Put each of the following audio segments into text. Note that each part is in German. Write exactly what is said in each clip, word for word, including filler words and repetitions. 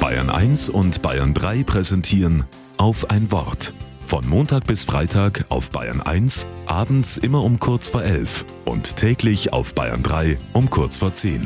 Bayern eins und Bayern drei präsentieren Auf ein Wort. Von Montag bis Freitag auf Bayern eins, abends immer um kurz vor elf und täglich auf Bayern drei um kurz vor zehn.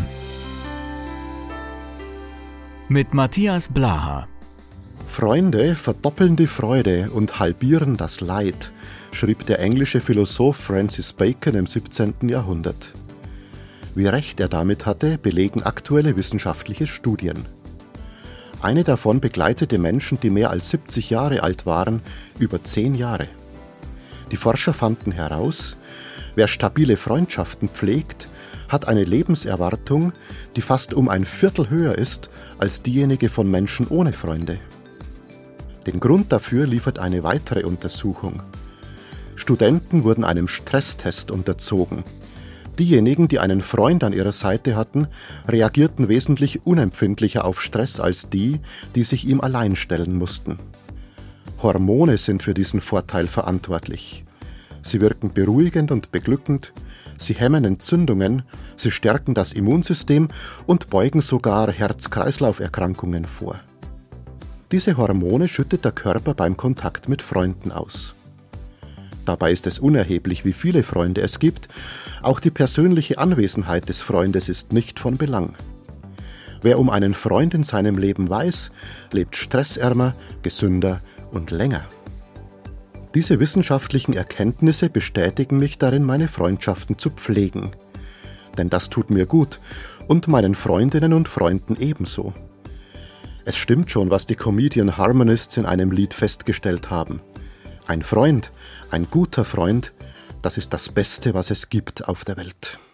Mit Matthias Blaha. Freunde verdoppeln die Freude und halbieren das Leid, schrieb der englische Philosoph Francis Bacon im siebzehnten Jahrhundert. Wie recht er damit hatte, belegen aktuelle wissenschaftliche Studien. Eine davon begleitete Menschen, die mehr als siebzig Jahre alt waren, über zehn Jahre. Die Forscher fanden heraus, wer stabile Freundschaften pflegt, hat eine Lebenserwartung, die fast um ein Viertel höher ist als diejenige von Menschen ohne Freunde. Den Grund dafür liefert eine weitere Untersuchung. Studenten wurden einem Stresstest unterzogen. Diejenigen, die einen Freund an ihrer Seite hatten, reagierten wesentlich unempfindlicher auf Stress als die, die sich ihm allein stellen mussten. Hormone sind für diesen Vorteil verantwortlich. Sie wirken beruhigend und beglückend, sie hemmen Entzündungen, sie stärken das Immunsystem und beugen sogar Herz-Kreislauf-Erkrankungen vor. Diese Hormone schüttet der Körper beim Kontakt mit Freunden aus. Dabei ist es unerheblich, wie viele Freunde es gibt. Auch die persönliche Anwesenheit des Freundes ist nicht von Belang. Wer um einen Freund in seinem Leben weiß, lebt stressärmer, gesünder und länger. Diese wissenschaftlichen Erkenntnisse bestätigen mich darin, meine Freundschaften zu pflegen. Denn das tut mir gut und meinen Freundinnen und Freunden ebenso. Es stimmt schon, was die Comedian Harmonists in einem Lied festgestellt haben. Ein Freund, ein guter Freund, das ist das Beste, was es gibt auf der Welt.